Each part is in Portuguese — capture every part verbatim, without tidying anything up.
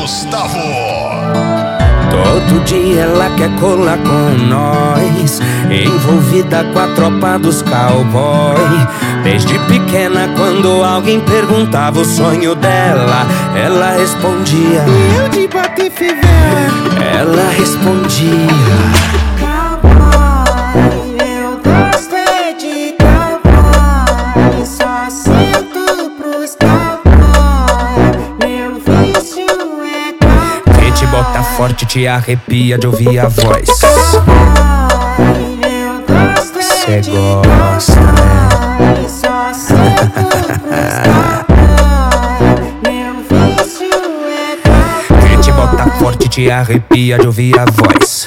Gustavo. Todo dia ela quer colar com nós, envolvida com a tropa dos cowboy. Desde pequena, quando alguém perguntava o sonho dela, ela respondia: eu de bater fivela. Ela respondia: cowboy, eu gosto é de cowboy. Só sinto pros cowboy. Meu vício é cowboy. Quem te bota forte te arrepia de ouvir a voz. Eu gosto é Cê de gosta, né? Só sinto pros cowboy. Meu vício é cowboy. Quem te bota forte te arrepia de ouvir a voz.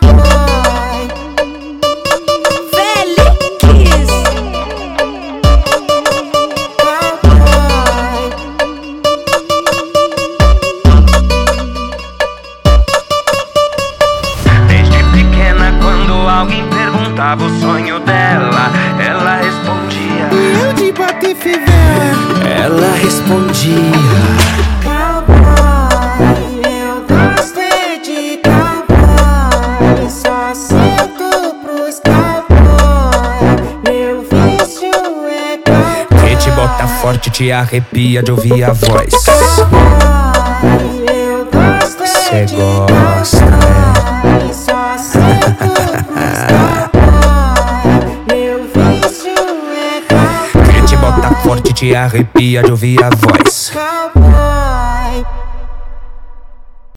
Desde pequena, quando alguém perguntava o sonho dela, ela respondia: eu de bater fivela. Ela respondia: cowboy, eu gosto é de cowboy. Só sinto pros cowboy. Meu vício é cowboy. Quem te bota forte te arrepia de ouvir a voz. Eu gosto Cê é de gosta, né? Só sinto pros cowboy. Meu vício é cowboy. Quem te bota forte te arrepia de ouvir a voz.